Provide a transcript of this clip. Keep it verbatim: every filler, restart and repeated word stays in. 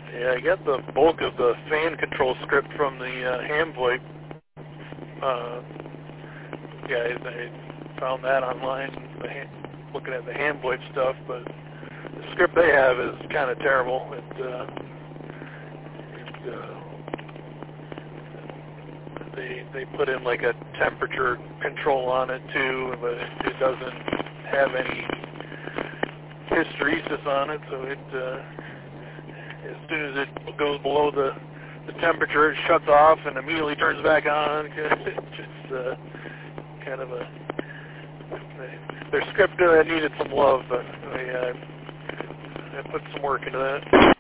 Yeah, I got the bulk of the fan control script from the uh, HamVoIP uh, guys. I found that online, the ham, looking at the HamVoIP stuff, but the script they have is kind of terrible. It, uh, it, uh, they they put in like a temperature control on it too, but it, it doesn't have any hysteresis on it, so it uh, as soon as it goes below the the temperature, it shuts off and immediately turns back on. It's just uh, kind of a their script uh, needed some love, but I, uh, I put some work into that.